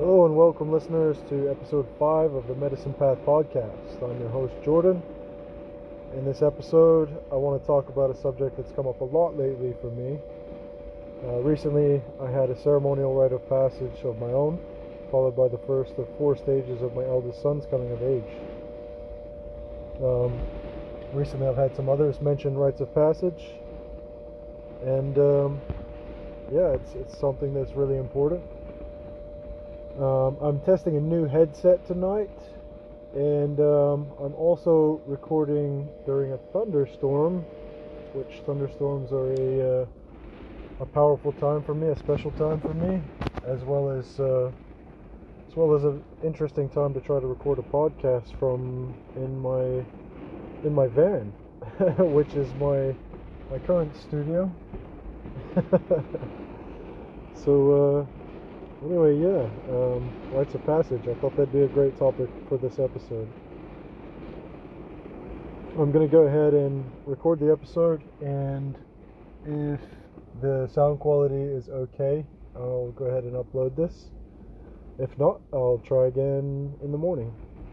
Hello and welcome, listeners, to episode 5 of the Medicine Path podcast. I'm your host, Jordan. In this episode, I want to talk about a subject that's come up a lot lately for me. Recently, I had a ceremonial rite of passage of my own, followed by the first of 4 stages of my eldest son's coming of age. Recently, I've had some others mention rites of passage, and it's something that's really important. I'm testing a new headset tonight, and I'm also recording during a thunderstorm, which thunderstorms are a powerful time for me, a special time for me, as well as an interesting time to try to record a podcast from in my van, which is my current studio. So. Anyway, rites of passage. I thought that'd be a great topic for this episode. I'm going to go ahead and record the episode, and if the sound quality is okay, I'll go ahead and upload this. If not, I'll try again in the morning.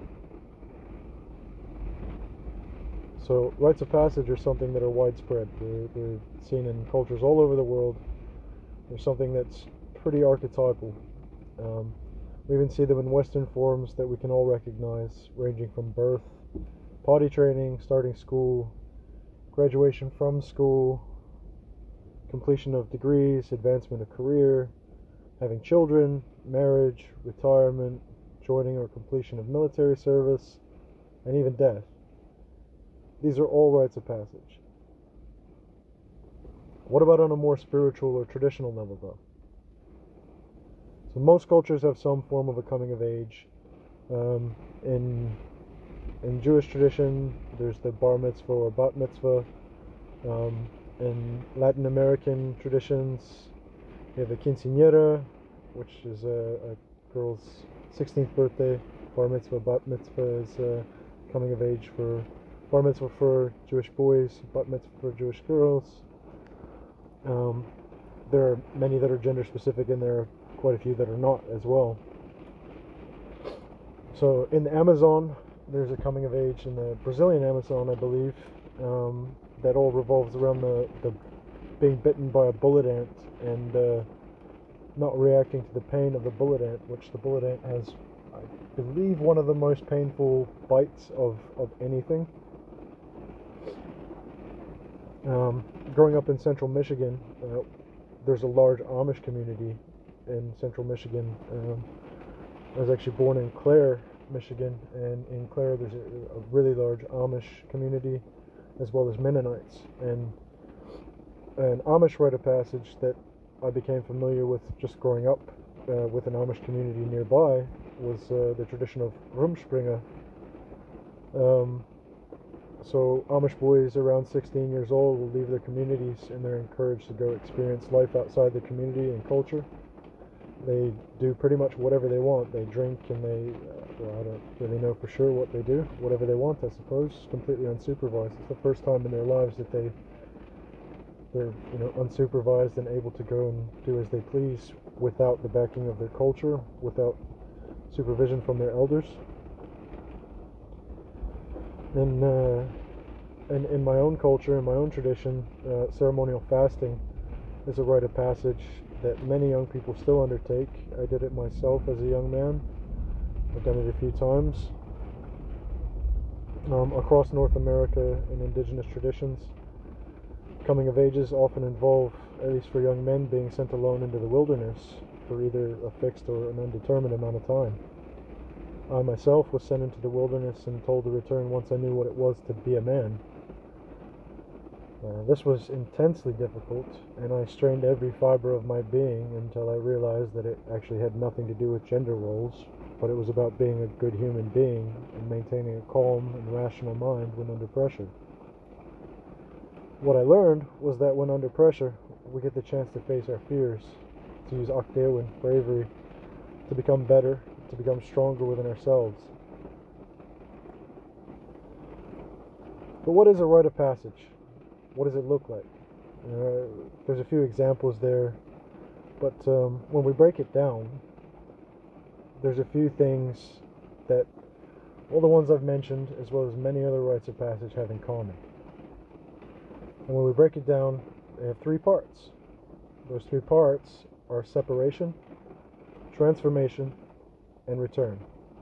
So, rites of passage are something that are widespread. They're seen in cultures all over the world. They're something that's pretty archetypal. We even see them in Western forms that we can all recognize, ranging from birth, potty training, starting school, graduation from school, completion of degrees, advancement of career, having children, marriage, retirement, joining or completion of military service, and even death. These are all rites of passage. What about on a more spiritual or traditional level, though? So most cultures have some form of a coming of age. In Jewish tradition, there's the bar mitzvah or bat mitzvah. In Latin American traditions, you have the quinceañera, which is a girl's 16th birthday. Bar mitzvah, bat mitzvah is coming of age for bar mitzvah for Jewish boys, bat mitzvah for Jewish girls. There are many that are gender specific, and there are quite a few that are not as well. So in the Amazon, there's a coming of age in the Brazilian Amazon, I believe, that all revolves around the being bitten by a bullet ant and not reacting to the pain of the bullet ant, which the bullet ant has, I believe, one of the most painful bites of anything. Growing up in central Michigan, there's a large Amish community in central Michigan. I was actually born in Clare, Michigan, and in Clare there's a really large Amish community, as well as Mennonites. And an Amish rite of passage that I became familiar with just growing up with an Amish community nearby was the tradition of Rumspringa. So Amish boys around 16 years old will leave their communities, and they're encouraged to go experience life outside the community and culture. They do pretty much whatever they want. They drink, and I don't really know for sure what they do. Whatever they want, I suppose, completely unsupervised. It's the first time in their lives that they're unsupervised and able to go and do as they please without the backing of their culture, without supervision from their elders. And in my own culture, in my own tradition, ceremonial fasting is a rite of passage that many young people still undertake. I did it myself as a young man. I've done it a few times. Across North America in indigenous traditions, coming of ages often involve, at least for young men, being sent alone into the wilderness for either a fixed or an undetermined amount of time. I myself was sent into the wilderness and told to return once I knew what it was to be a man. This was intensely difficult, and I strained every fiber of my being until I realized that it actually had nothing to do with gender roles, but it was about being a good human being and maintaining a calm and rational mind when under pressure. What I learned was that when under pressure, we get the chance to face our fears, to use Akdeowen, bravery, to become better, to become stronger within ourselves. But what is a rite of passage? What does it look like? There's a few examples there, but when we break it down, there's a few things that all the ones I've mentioned, as well as many other rites of passage, have in common. And when we break it down, they have three parts. Those three parts are separation, transformation, and return.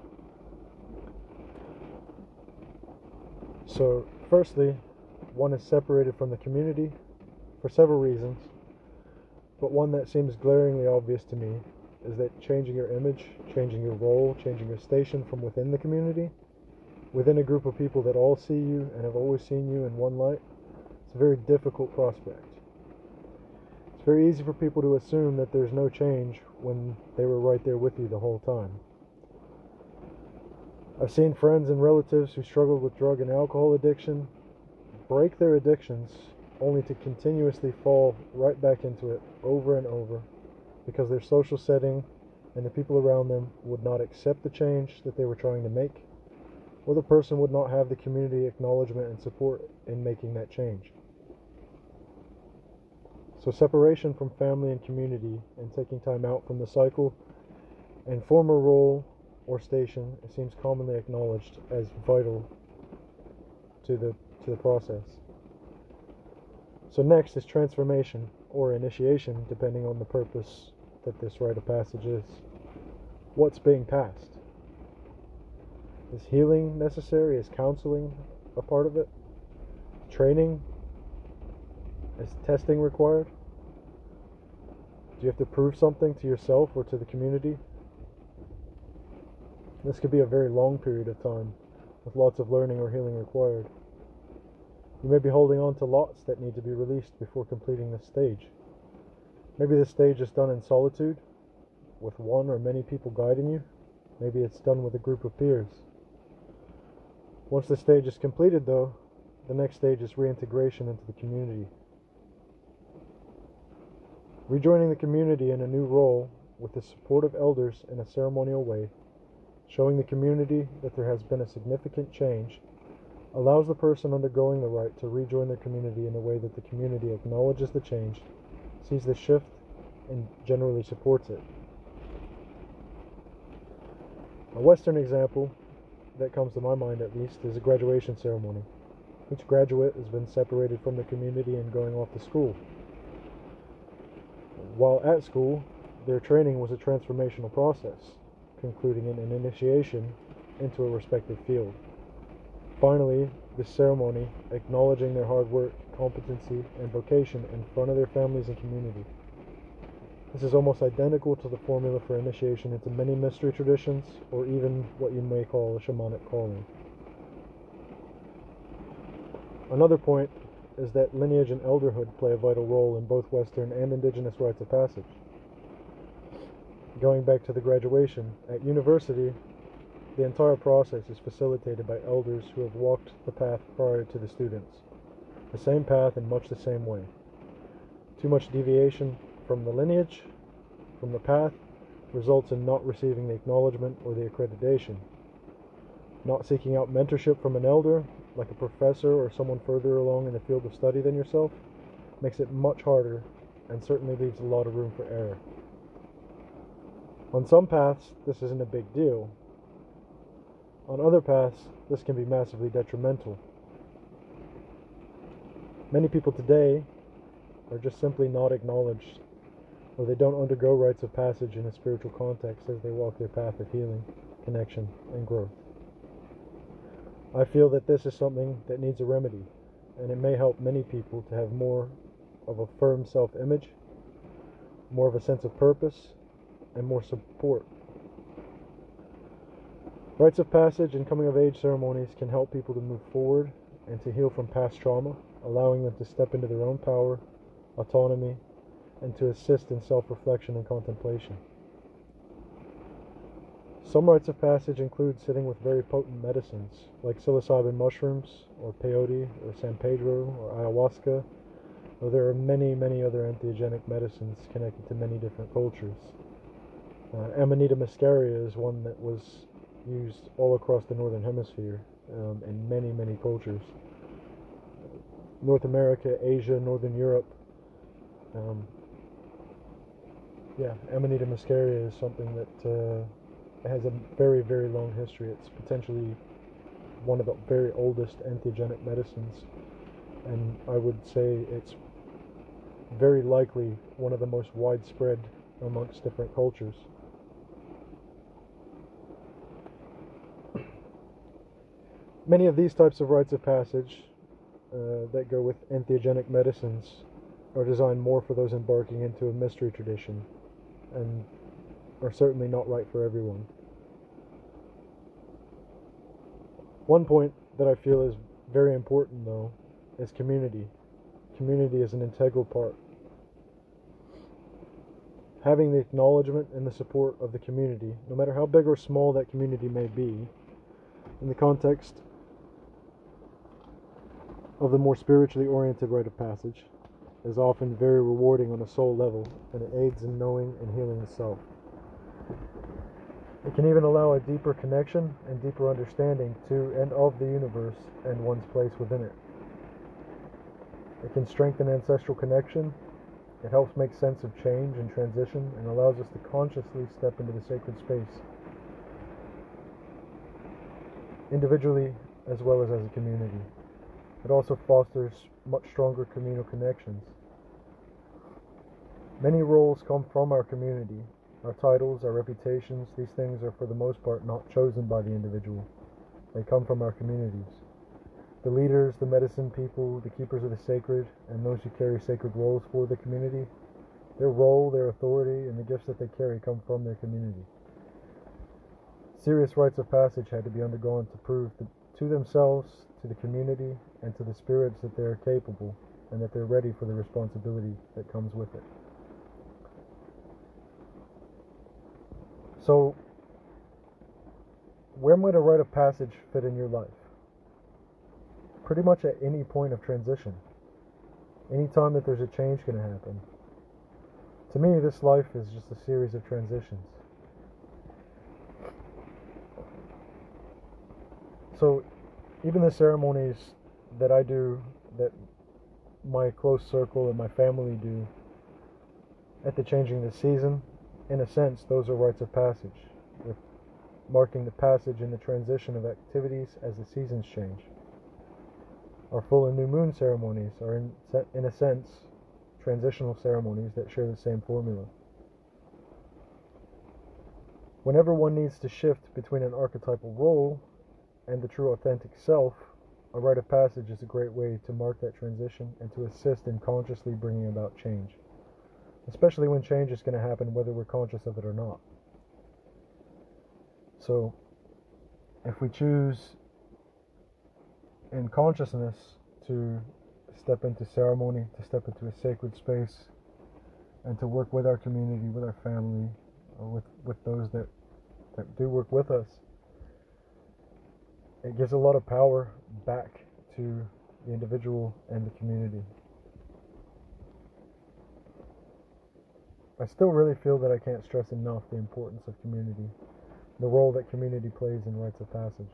So, firstly, one is separated from the community for several reasons, but one that seems glaringly obvious to me is that changing your image, changing your role, changing your station from within the community, within a group of people that all see you and have always seen you in one light, it's a very difficult prospect. It's very easy for people to assume that there's no change when they were right there with you the whole time. I've seen friends and relatives who struggled with drug and alcohol addiction break their addictions only to continuously fall right back into it over and over because their social setting and the people around them would not accept the change that they were trying to make, or the person would not have the community acknowledgement and support in making that change. So separation from family and community and taking time out from the cycle and former role or station, it seems commonly acknowledged as vital to the process. So next is transformation or initiation, depending on the purpose that this rite of passage is. What's being passed? Is healing necessary? Is counseling a part of it? Training? Is testing required? Do you have to prove something to yourself or to the community? This could be a very long period of time, with lots of learning or healing required. You may be holding on to lots that need to be released before completing this stage. Maybe this stage is done in solitude, with one or many people guiding you. Maybe it's done with a group of peers. Once the stage is completed, though, the next stage is reintegration into the community. Rejoining the community in a new role with the support of elders in a ceremonial way, showing the community that there has been a significant change, allows the person undergoing the rite to rejoin their community in a way that the community acknowledges the change, sees the shift, and generally supports it. A Western example that comes to my mind, at least, is a graduation ceremony. Each graduate has been separated from the community and going off to school. While at school, their training was a transformational process, concluding in an initiation into a respective field. Finally, this ceremony, acknowledging their hard work, competency, and vocation in front of their families and community. This is almost identical to the formula for initiation into many mystery traditions, or even what you may call a shamanic calling. Another point is that lineage and elderhood play a vital role in both Western and Indigenous rites of passage. Going back to the graduation, at university, the entire process is facilitated by elders who have walked the path prior to the students. The same path in much the same way. Too much deviation from the lineage, from the path, results in not receiving the acknowledgement or the accreditation. Not seeking out mentorship from an elder, like a professor or someone further along in the field of study than yourself, makes it much harder and certainly leaves a lot of room for error. On some paths, this isn't a big deal. On other paths, this can be massively detrimental. Many people today are just simply not acknowledged, or they don't undergo rites of passage in a spiritual context as they walk their path of healing, connection, and growth. I feel that this is something that needs a remedy, and it may help many people to have more of a firm self-image, more of a sense of purpose, and more support. Rites of passage and coming-of-age ceremonies can help people to move forward and to heal from past trauma, allowing them to step into their own power, autonomy, and to assist in self-reflection and contemplation. Some rites of passage include sitting with very potent medicines, like psilocybin mushrooms, or peyote, or San Pedro, or ayahuasca, though there are many, many other entheogenic medicines connected to many different cultures. Amanita muscaria is one that was used all across the northern hemisphere in many, many cultures. North America, Asia, Northern Europe. Amanita muscaria is something that has a very, very long history. It's potentially one of the very oldest entheogenic medicines, and I would say it's very likely one of the most widespread amongst different cultures. Many of these types of rites of passage that go with entheogenic medicines are designed more for those embarking into a mystery tradition, and are certainly not right for everyone. One point that I feel is very important, though, is community. Community is an integral part. Having the acknowledgement and the support of the community, no matter how big or small that community may be, in the context of the more spiritually oriented rite of passage, is often very rewarding on a soul level, and it aids in knowing and healing the self. It can even allow a deeper connection and deeper understanding to and of the universe and one's place within it. It can strengthen ancestral connection. It helps make sense of change and transition, and allows us to consciously step into the sacred space, individually as well as a community. It also fosters much stronger communal connections. Many roles come from our community. Our titles, our reputations, these things are for the most part not chosen by the individual. They come from our communities. The leaders, the medicine people, the keepers of the sacred, and those who carry sacred roles for the community, their role, their authority, and the gifts that they carry come from their community. Serious rites of passage had to be undergone to prove to themselves, to the community, and to the spirits that they are capable, and that they're ready for the responsibility that comes with it. So, where might a rite of passage fit in your life? Pretty much at any point of transition. Any time that there's a change going to happen. To me, this life is just a series of transitions. So, even the ceremonies that I do, that my close circle and my family do at the changing of the season, in a sense, those are rites of passage. They're marking the passage and the transition of activities as the seasons change. Our full and new moon ceremonies are, in a sense, transitional ceremonies that share the same formula. Whenever one needs to shift between an archetypal role and the true authentic self, a rite of passage is a great way to mark that transition and to assist in consciously bringing about change, especially when change is going to happen whether we're conscious of it or not. So, if we choose in consciousness to step into ceremony, to step into a sacred space, and to work with our community, with our family, or with those that do work with us, it gives a lot of power back to the individual and the community. I still really feel that I can't stress enough the importance of community, the role that community plays in rites of passage.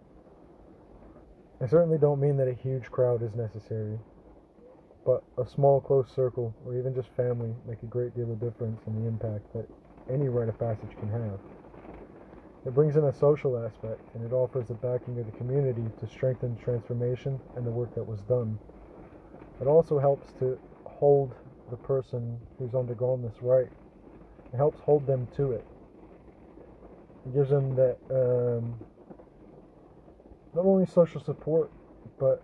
I certainly don't mean that a huge crowd is necessary, but a small close circle, or even just family, make a great deal of difference in the impact that any rite of passage can have. It brings in a social aspect, and it offers the backing of the community to strengthen transformation and the work that was done. It also helps to hold the person who's undergone this rite. It helps hold them to it. It gives them that not only social support, but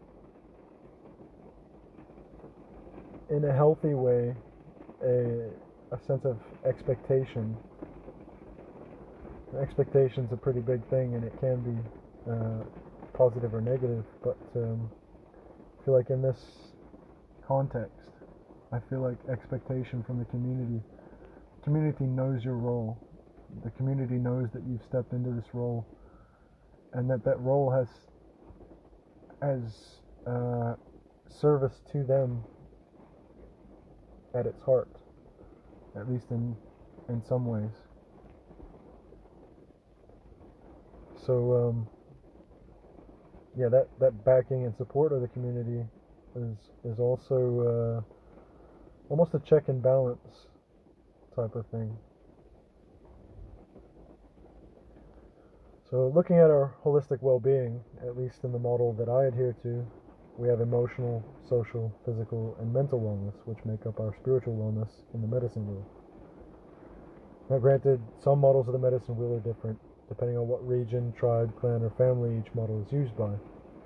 in a healthy way, a sense of expectation. Expectation's a pretty big thing, and it can be positive or negative, but I feel like in this context, I feel like expectation from the community knows your role. The community knows that you've stepped into this role, and that role has service to them at its heart, at least in some ways. So yeah, that backing and support of the community is also almost a check and balance type of thing. So looking at our holistic well-being, at least in the model that I adhere to, we have emotional, social, physical, and mental wellness, which make up our spiritual wellness in the medicine wheel. Now granted, some models of the medicine wheel are different, depending on what region, tribe, clan, or family each model is used by.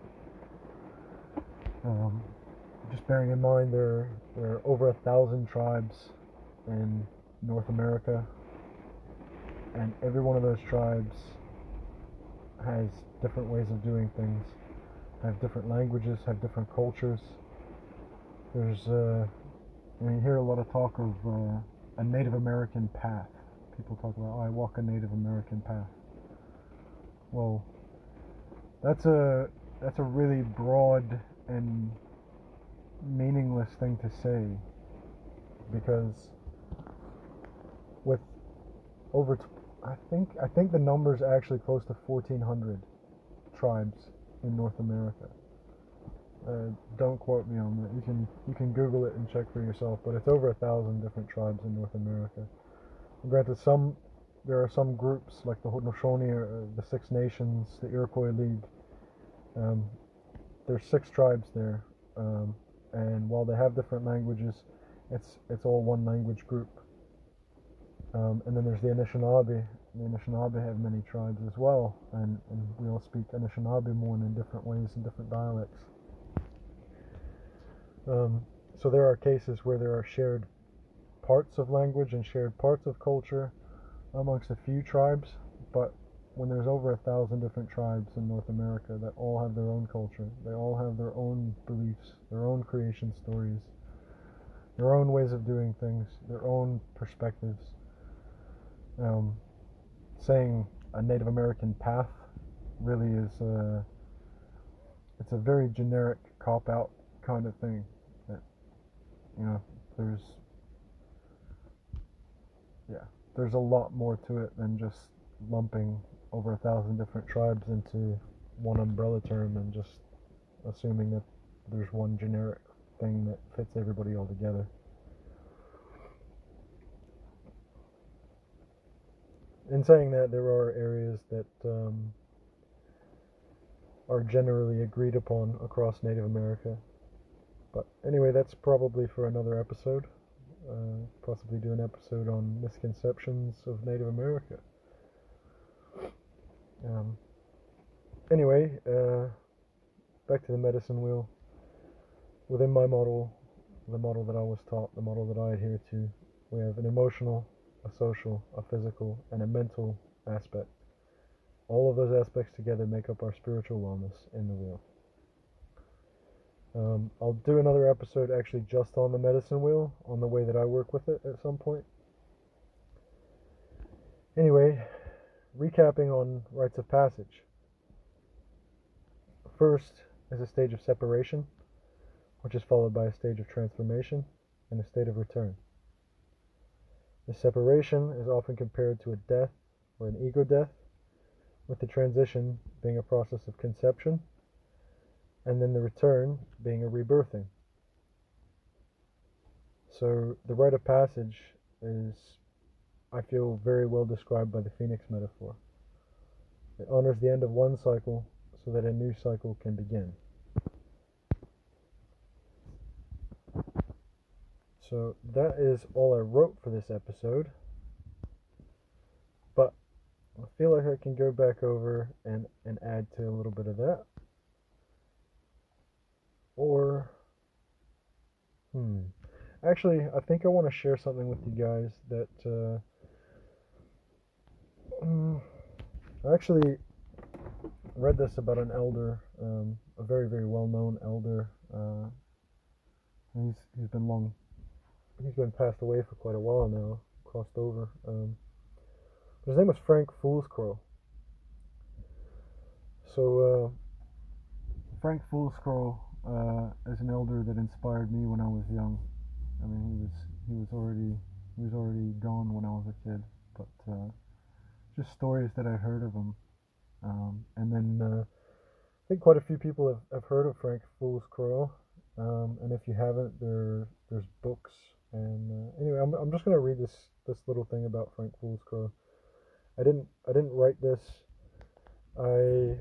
Just bearing in mind there are over 1,000 tribes in North America, and every one of those tribes has different ways of doing things, have different languages, have different cultures. There's you hear a lot of talk of a Native American path. People talk about, oh, I walk a Native American path. Well, that's a really broad and meaningless thing to say, because with over I think the number's actually close to 1,400 tribes in North America. Don't quote me on that. You can Google it and check for yourself, but it's over 1,000 different tribes in North America. And granted, there are some groups like the Haudenosaunee, the Six Nations, the Iroquois League. There's 6 tribes there, and while they have different languages, it's all one language group. And then there's the Anishinaabe. The Anishinaabe have many tribes as well, and we all speak Anishinaabe-moorn in different ways and different dialects. So there are cases where there are shared parts of language and shared parts of culture amongst a few tribes, but when there's over 1,000 different tribes in North America that all have their own culture, they all have their own beliefs, their own creation stories, their own ways of doing things, their own perspectives. Saying a Native American path really is it's a very generic cop-out kind of thing. That, there's a lot more to it than just lumping over 1,000 different tribes into one umbrella term and just assuming that there's one generic thing that fits everybody all together. In saying that, there are areas that are generally agreed upon across Native America. But anyway, that's probably for another episode. Possibly do an episode on misconceptions of Native America. Anyway, back to the medicine wheel. Within my model, the model that I was taught, the model that I adhere to, we have an emotional, a social, a physical, and a mental aspect. All of those aspects together make up our spiritual wellness in the wheel. I'll do another episode actually just on the medicine wheel, on the way that I work with it at some point. Anyway, recapping on rites of passage. First is a stage of separation, which is followed by a stage of transformation and a state of return. The separation is often compared to a death or an ego death, with the transition being a process of conception, and then the return being a rebirthing. So the rite of passage is, I feel, very well described by the phoenix metaphor. It honors the end of one cycle so that a new cycle can begin. So that is all I wrote for this episode, but I feel like I can go back over and add to a little bit of that. Or, actually, I think I want to share something with you guys that, I actually read this about an elder, a very, very well-known elder. He's been passed away for quite a while now, crossed over. His name was Frank Foolscrow. So, Frank Foolscrow is an elder that inspired me when I was young. I mean, he was already gone when I was a kid, but just stories that I heard of him. And then I think quite a few people have heard of Frank Foolscrow. And if you haven't, there's books. And anyway, I'm just gonna read this little thing about Frank Foolscrow. I didn't write this I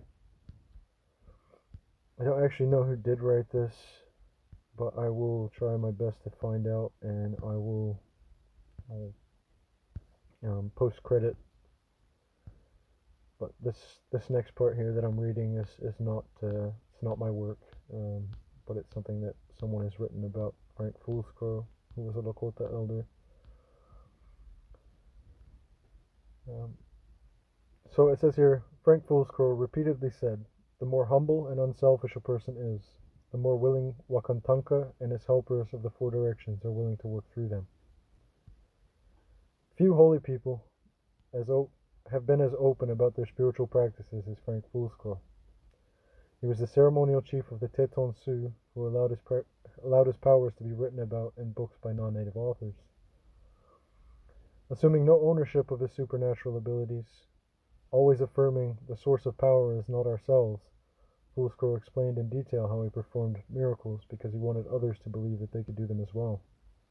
don't actually know who did write this, but I will try my best to find out, and I'll post credit. But this next part here that I'm reading is not it's not my work, but it's something that someone has written about Frank Foolscrow, who was a Lakota elder. Um, so it says here, Frank Foolscrow repeatedly said, "The more humble and unselfish a person is, the more willing Wakantanka and his helpers of the four directions are willing to work through them. Few holy people have been as open about their spiritual practices as Frank Foolscrow. He was the ceremonial chief of the Teton Sioux, who allowed his powers to be written about in books by non-native authors. Assuming no ownership of his supernatural abilities, always affirming the source of power is not ourselves, Foolscrow explained in detail how he performed miracles because he wanted others to believe that they could do them as well.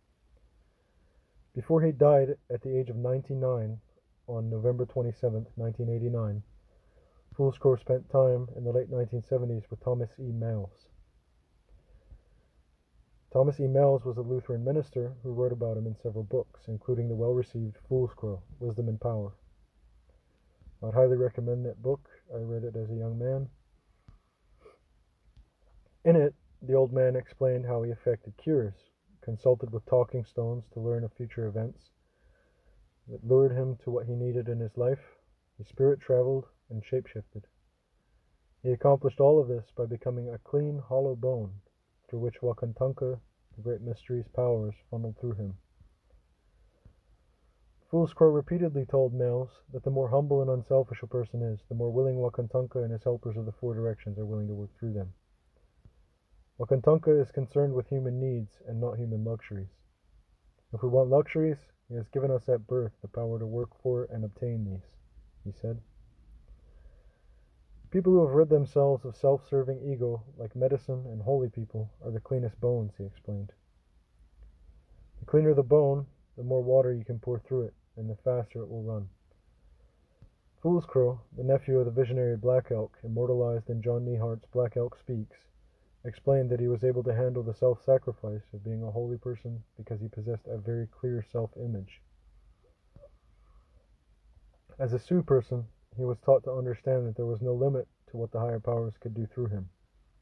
Before he died at the age of 99 on November 27, 1989, Foolscrow spent time in the late 1970s with Thomas E. Males. Thomas E. Males was a Lutheran minister who wrote about him in several books, including the well-received Foolscrow, Wisdom and Power. I'd highly recommend that book. I read it as a young man. In it, the old man explained how he effected cures, consulted with talking stones to learn of future events that lured him to what he needed in his life. His spirit traveled and shapeshifted. He accomplished all of this by becoming a clean, hollow bone, through which Wakantanka, the great mystery's powers, funneled through him. Foolscrow repeatedly told Males that the more humble and unselfish a person is, the more willing Wakantanka and his helpers of the four directions are willing to work through them. Wakantanka is concerned with human needs and not human luxuries. If we want luxuries, he has given us at birth the power to work for and obtain these, he said. People who have rid themselves of self-serving ego, like medicine and holy people, are the cleanest bones, he explained. The cleaner the bone, the more water you can pour through it, and the faster it will run. Foolscrow, the nephew of the visionary Black Elk, immortalized in John Nehart's Black Elk Speaks, explained that he was able to handle the self-sacrifice of being a holy person because he possessed a very clear self-image. As a Sioux person, he was taught to understand that there was no limit to what the higher powers could do through him.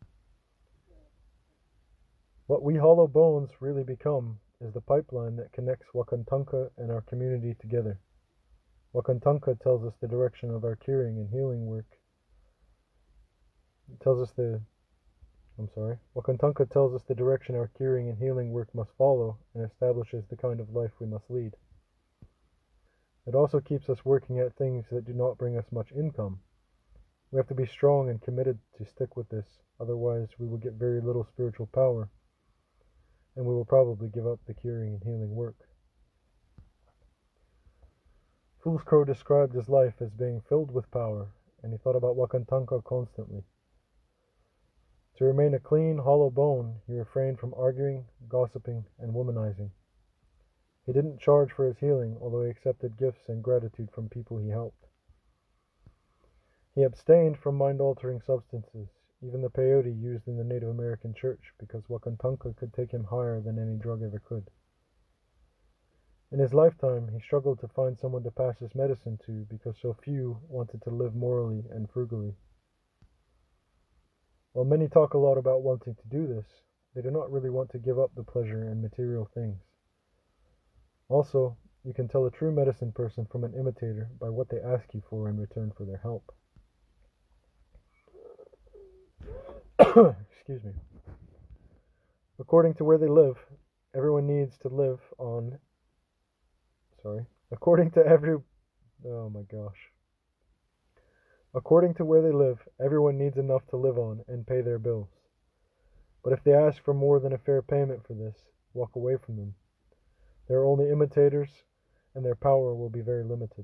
What we hollow bones really become is the pipeline that connects Wakantanka and our community together. Wakantanka tells us the direction of our curing and healing work. Wakantanka tells us the direction our curing and healing work must follow and establishes the kind of life we must lead. It also keeps us working at things that do not bring us much income. We have to be strong and committed to stick with this, otherwise we will get very little spiritual power, and we will probably give up the curing and healing work. Foolscrow described his life as being filled with power, and he thought about Wakantanka constantly. To remain a clean, hollow bone, he refrained from arguing, gossiping, and womanizing. He didn't charge for his healing, although he accepted gifts and gratitude from people he helped. He abstained from mind-altering substances, even the peyote used in the Native American church, because Wakantanka could take him higher than any drug ever could. In his lifetime, he struggled to find someone to pass his medicine to because so few wanted to live morally and frugally. While many talk a lot about wanting to do this, they do not really want to give up the pleasure in material things. Also, you can tell a true medicine person from an imitator by what they ask you for in return for their help. Excuse me. According to where they live, everyone needs to live on... According to where they live, everyone needs enough to live on and pay their bills. But if they ask for more than a fair payment for this, walk away from them. They are only imitators, and their power will be very limited.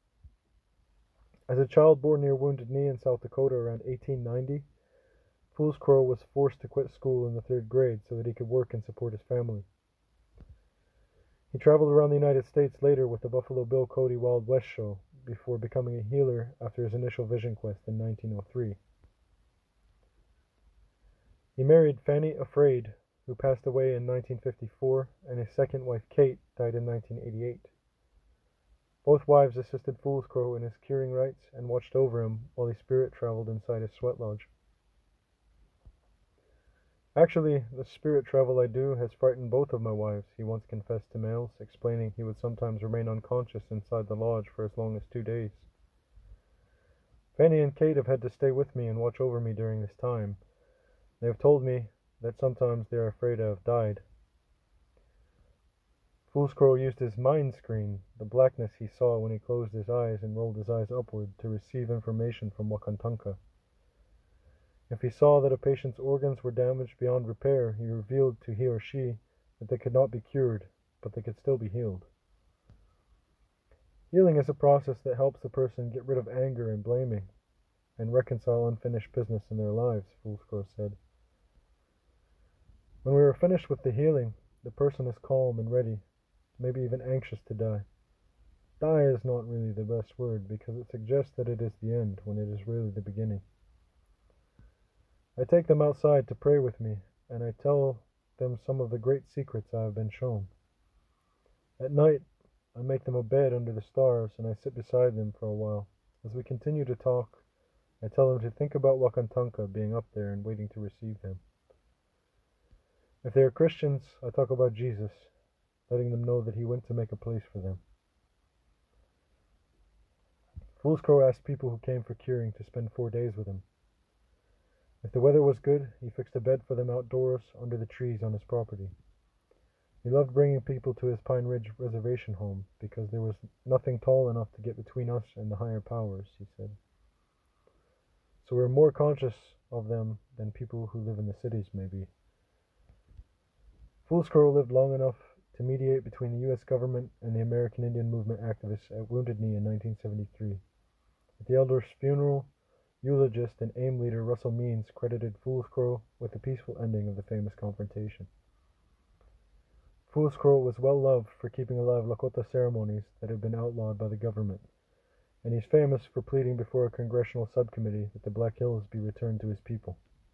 As a child born near Wounded Knee in South Dakota around 1890, Foolscrow was forced to quit school in the 3rd grade so that he could work and support his family. He traveled around the United States later with the Buffalo Bill Cody Wild West show, before becoming a healer after his initial vision quest in 1903. He married Fanny Afraid, who passed away in 1954, and his second wife Kate died in 1988. Both wives assisted Foolscrow in his curing rites and watched over him while he spirit traveled inside his sweat lodge. Actually, the spirit travel I do has frightened both of my wives, he once confessed to males, explaining he would sometimes remain unconscious inside the lodge for as long as 2 days. Fanny and Kate have had to stay with me and watch over me during this time. They have told me that sometimes they are afraid I have died. Foolscrow used his mind screen, the blackness he saw when he closed his eyes and rolled his eyes upward, to receive information from Wakantanka. If he saw that a patient's organs were damaged beyond repair, he revealed to he or she that they could not be cured, but they could still be healed. Healing is a process that helps the person get rid of anger and blaming, and reconcile unfinished business in their lives, Foolscrow said. When we are finished with the healing, the person is calm and ready, maybe even anxious to die. Die is not really the best word, because it suggests that it is the end, when it is really the beginning. I take them outside to pray with me, and I tell them some of the great secrets I have been shown. At night, I make them a bed under the stars, and I sit beside them for a while. As we continue to talk, I tell them to think about Wakantanka being up there and waiting to receive them. If they are Christians, I talk about Jesus, letting them know that he went to make a place for them. Foolscrow asked people who came for curing to spend 4 days with him. If the weather was good, he fixed a bed for them outdoors under the trees on his property. He loved bringing people to his Pine Ridge reservation home because there was nothing tall enough to get between us and the higher powers, he said. So we're more conscious of them than people who live in the cities may be. Foolscrow lived long enough to mediate between the U.S. government and the American Indian Movement activists at Wounded Knee in 1973. At the elder's funeral, eulogist and AIM leader Russell Means credited Foolscrow with the peaceful ending of the famous confrontation. Foolscrow was well loved for keeping alive Lakota ceremonies that had been outlawed by the government, and he's famous for pleading before a congressional subcommittee that the Black Hills be returned to his people.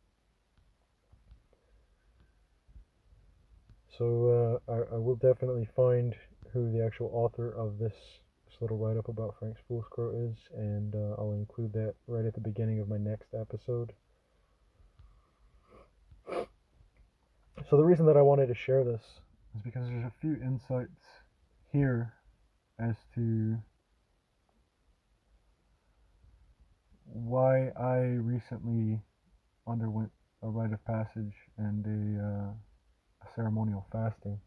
So I will definitely find who the actual author of this little write-up about Frank Foolscrow is, and I'll include that right at the beginning of my next episode. So the reason that I wanted to share this is because there's a few insights here as to why I recently underwent a rite of passage and a ceremonial fasting.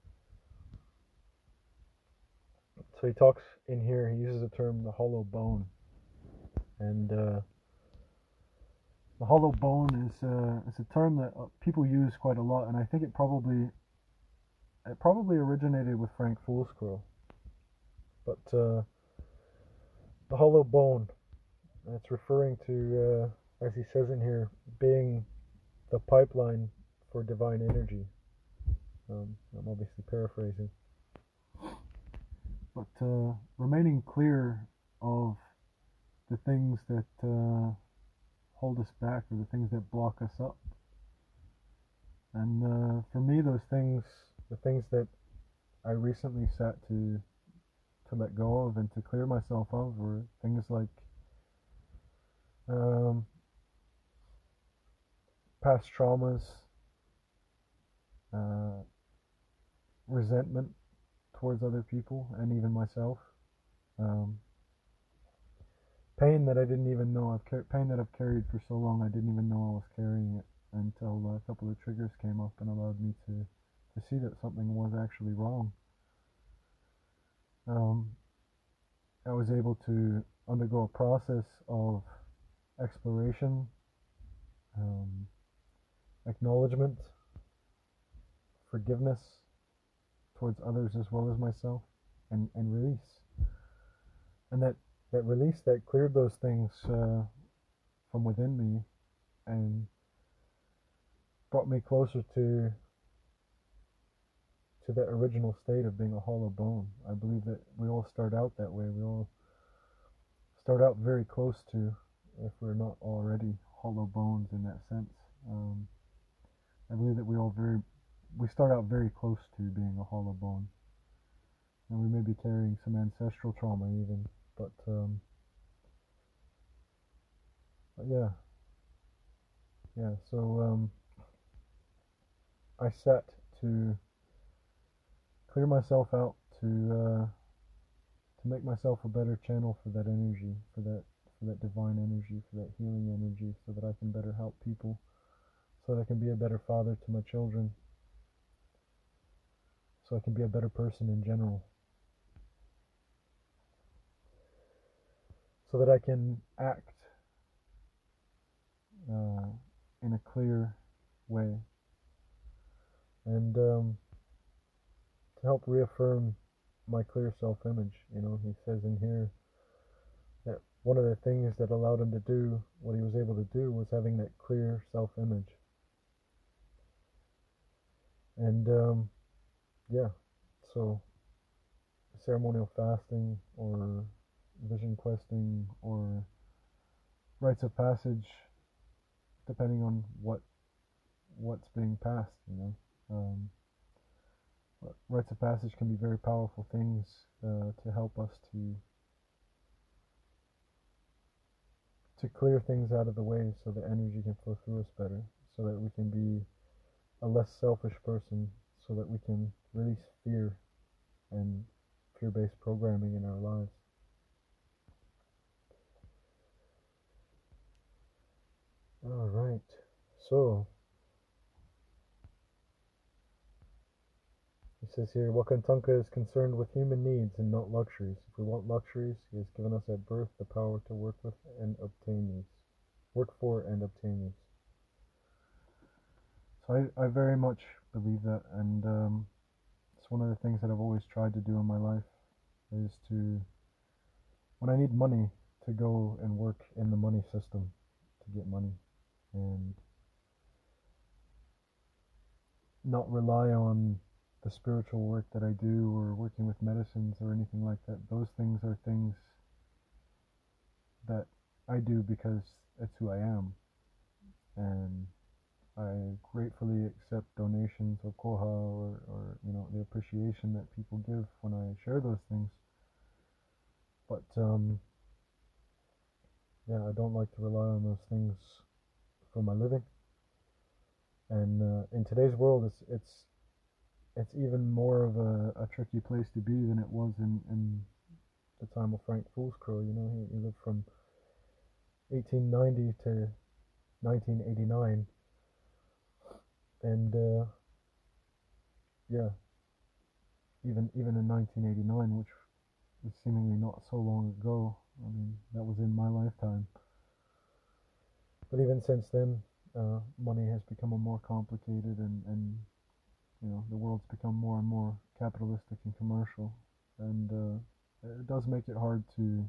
So he talks in here, he uses the term the hollow bone. And the hollow bone is a term that people use quite a lot, and I think it probably originated with Frank Foolscrow. But the hollow bone, it's referring to, as he says in here, being the pipeline for divine energy. I'm obviously paraphrasing. But remaining clear of the things that hold us back, or the things that block us up. And for me, those things, the things that I recently sat to let go of and to clear myself of, were things like past traumas, resentment towards other people and even myself, pain that I didn't even know pain that I've carried for so long I didn't even know I was carrying it, until a couple of triggers came up and allowed me to see that something was actually wrong. I was able to undergo a process of exploration, acknowledgement, forgiveness towards others as well as myself, and release. And that release, that cleared those things from within me and brought me closer to that original state of being a hollow bone. I believe that we all start out that way. We all start out very close to, if we're not already hollow bones in that sense. I believe that we start out very close to being a hollow bone, and we may be carrying some ancestral trauma even, but yeah. So I set to clear myself out to make myself a better channel for that energy, for that divine energy, for that healing energy, so that I can better help people, so that I can be a better father to my children, so I can be a better person in general, so that I can act in a clear way, and to help reaffirm my clear self-image. He says in here that one of the things that allowed him to do what he was able to do was having that clear self-image. And yeah, so ceremonial fasting or vision questing or rites of passage, depending on what's being passed, but rites of passage can be very powerful things to help us to clear things out of the way, so the energy can flow through us better, so that we can be a less selfish person, so that we can release fear and fear-based programming in our lives. All right, so it says here, Wakantanka is concerned with human needs and not luxuries. If we want luxuries, he has given us at birth the power to work with and obtain these. Work for and obtain these. So I very much believe that, and it's one of the things that I've always tried to do in my life, is to, when I need money, to go and work in the money system to get money, and not rely on the spiritual work that I do or working with medicines or anything like that. Those things are things that I do because it's who I am, and I gratefully accept donations or koha or the appreciation that people give when I share those things. But yeah, I don't like to rely on those things for my living. And in today's world, it's even more of a tricky place to be than it was in the time of Frank Foolscrow. He lived from 1890 to 1989, and yeah, even in 1989, which was seemingly not so long ago. I mean, that was in my lifetime. But even since then, money has become a more complicated, and the world's become more and more capitalistic and commercial, and it does make it hard to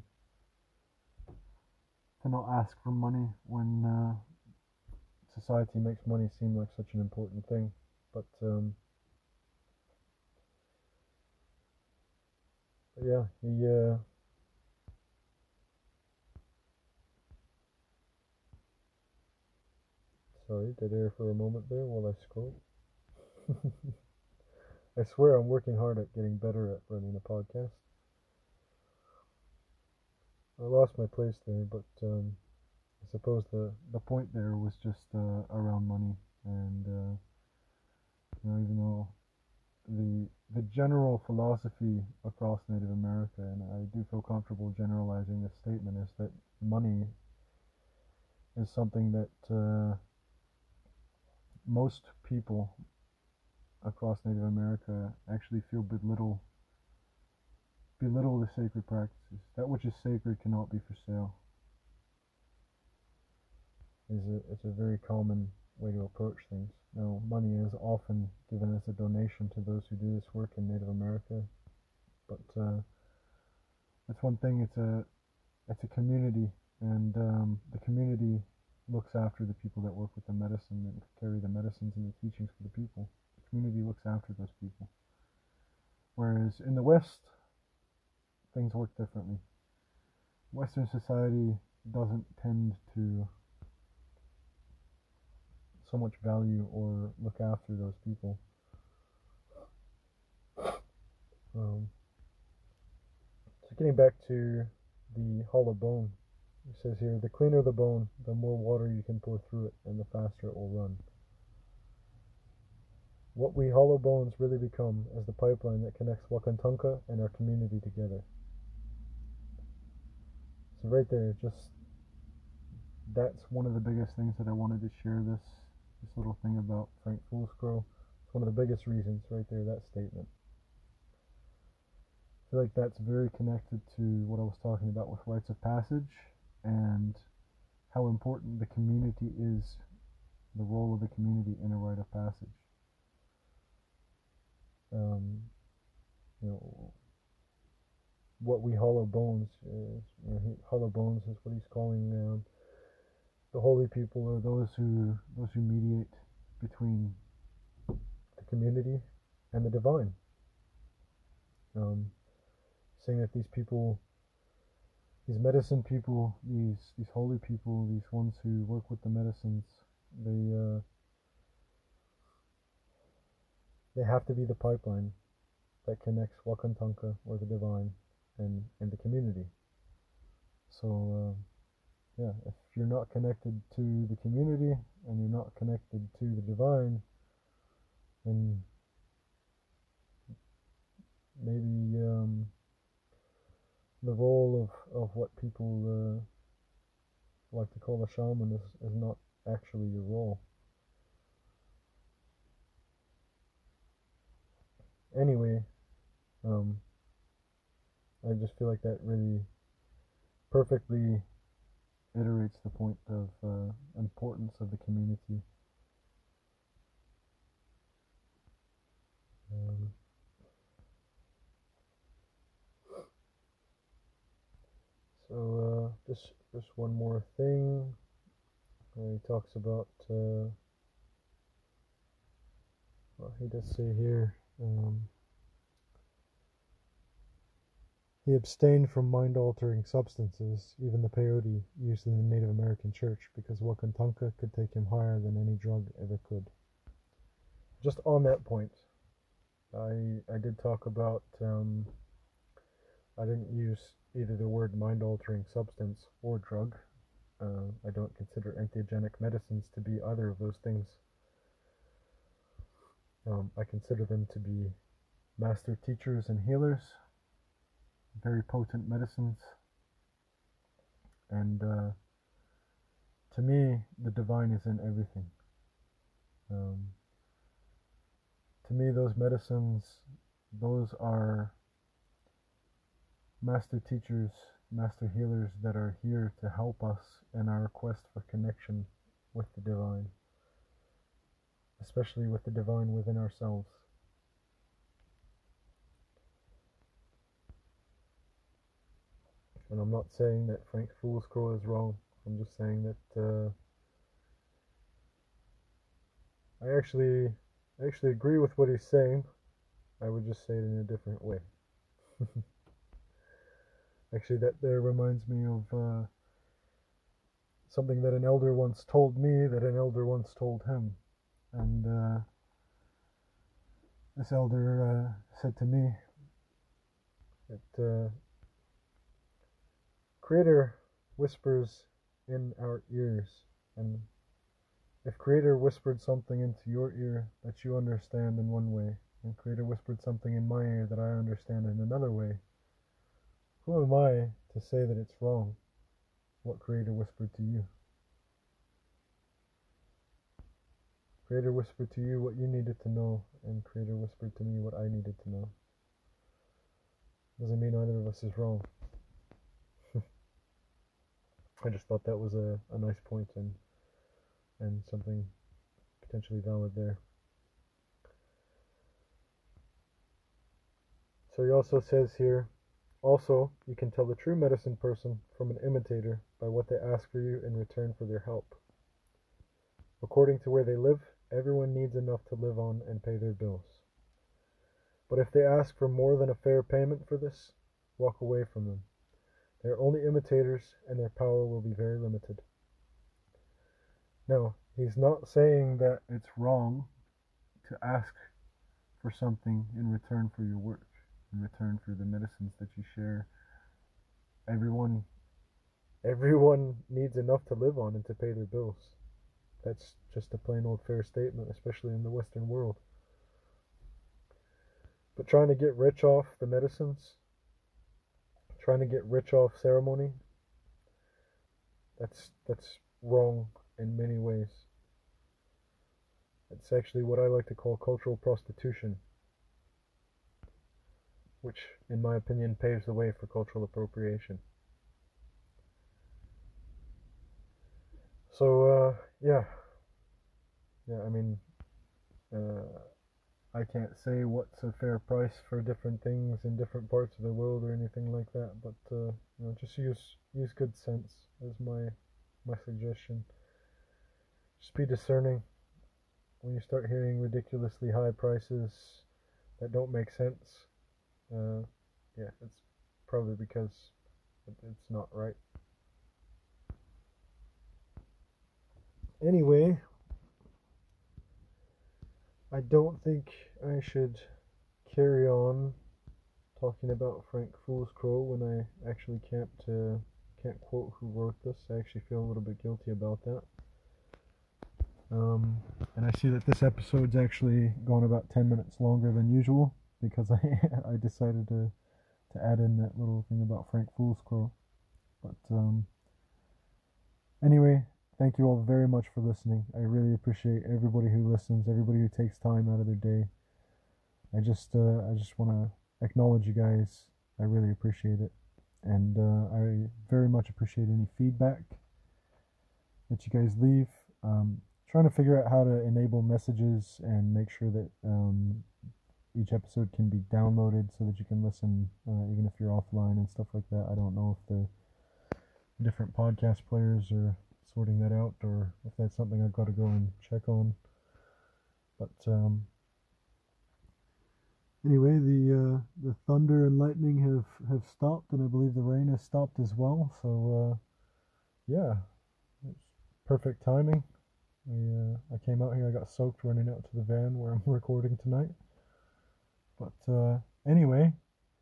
not ask for money when society makes money seem like such an important thing. But yeah, he sorry, dead air for a moment there while I scroll. I swear I'm working hard at getting better at running a podcast. I lost my place there, but I suppose the point there was just around money, and even though the general philosophy across Native America, and I do feel comfortable generalizing this statement, is that money is something that most people across Native America actually feel belittle the sacred practices. That which is sacred cannot be for sale. It's a very common way to approach things. Now, money is often given as a donation to those who do this work in Native America, but that's one thing. It's a community, and the community looks after the people that work with the medicine and carry the medicines and the teachings for the people. The community looks after those people. Whereas in the West, things work differently. Western society doesn't tend to so much value or look after those people. So getting back to the hollow bone, it says here, the cleaner the bone, the more water you can pour through it, and the faster it will run. What we hollow bones really become is the pipeline that connects Wakantanka and our community together. So right there, just that's one of the biggest things that I wanted to share this little thing about Frank Foolscrow. It's one of the biggest reasons right there, that statement. I feel like that's very connected to what I was talking about with rites of passage and how important the community is, the role of the community in a rite of passage. You know, what we hollow bones is, hollow bones is what he's calling the holy people, or those who mediate between the community and the divine. Saying that these people, these medicine people, these holy people, these ones who work with the medicines, they have to be the pipeline that connects Wakantanka, or the divine, and the community. So yeah, if you're not connected to the community and you're not connected to the divine, then maybe the role of what people like to call a shaman is not actually your role. Anyway, I just feel like that really perfectly iterates the point of importance of the community. So just one more thing. He talks about. Well, he does say here. He abstained from mind-altering substances, even the peyote used in the Native American church, because Wakantanka could take him higher than any drug ever could. Just on that point, I did talk about, I didn't use either the word mind-altering substance or drug. I don't consider entheogenic medicines to be either of those things. I consider them to be master teachers and healers, very potent medicines, and to me, the divine is in everything. To me, those medicines, those are master teachers, master healers that are here to help us in our quest for connection with the divine, especially with the divine within ourselves. And I'm not saying that Frank Foolscrow is wrong. I'm just saying that I actually agree with what he's saying. I would just say it in a different way. Actually, that there reminds me of something that an elder once told me that an elder once told him. And this elder said to me that Creator whispers in our ears, and if Creator whispered something into your ear that you understand in one way, and Creator whispered something in my ear that I understand in another way, who am I to say that it's wrong, what Creator whispered to you? Creator whispered to you what you needed to know, and Creator whispered to me what I needed to know. Doesn't mean either of us is wrong. I just thought that was a nice point and something potentially valid there. So he also says here, also, you can tell the true medicine person from an imitator by what they ask for you in return for their help. According to where they live, everyone needs enough to live on and pay their bills. But if they ask for more than a fair payment for this, walk away from them. They're only imitators, and their power will be very limited. Now, he's not saying that it's wrong to ask for something in return for your work, in return for the medicines that you share. Everyone needs enough to live on and to pay their bills. That's just a plain old fair statement, especially in the Western world. But trying to get rich off the medicines, trying to get rich off ceremony, that's wrong in many ways. It's actually what I like to call cultural prostitution, which, in my opinion, paves the way for cultural appropriation. So, yeah, I mean, I can't say what's a fair price for different things in different parts of the world or anything like that, but just use good sense is my suggestion. Just be discerning when you start hearing ridiculously high prices that don't make sense. Yeah, it's probably because it's not right. Anyway, I don't think I should carry on talking about Frank Fool's Crow when I actually can't quote who wrote this. I actually feel a little bit guilty about that. And I see that this episode's actually gone about 10 minutes longer than usual because I decided to add in that little thing about Frank Fool's Crow. But anyway, thank you all very much for listening. I really appreciate everybody who listens, everybody who takes time out of their day. I just want to acknowledge you guys. I really appreciate it, and I very much appreciate any feedback that you guys leave. Trying to figure out how to enable messages and make sure that each episode can be downloaded so that you can listen even if you're offline and stuff like that. I don't know if the different podcast players are sorting that out or if that's something I've got to go and check on. But anyway, the thunder and lightning have stopped, and I believe the rain has stopped as well. So yeah, it's perfect timing. I came out here, I got soaked running out to the van where I'm recording tonight. But anyway,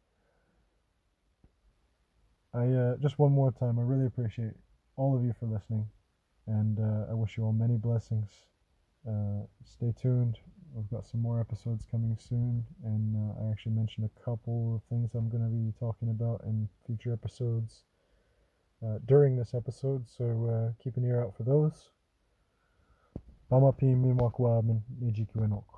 I just one more time, I really appreciate all of you for listening, and I wish you all many blessings. Stay tuned. We've got some more episodes coming soon, and I actually mentioned a couple of things I'm going to be talking about in future episodes during this episode, so keep an ear out for those. Pamapim Mimakwa Nijiki Wenok.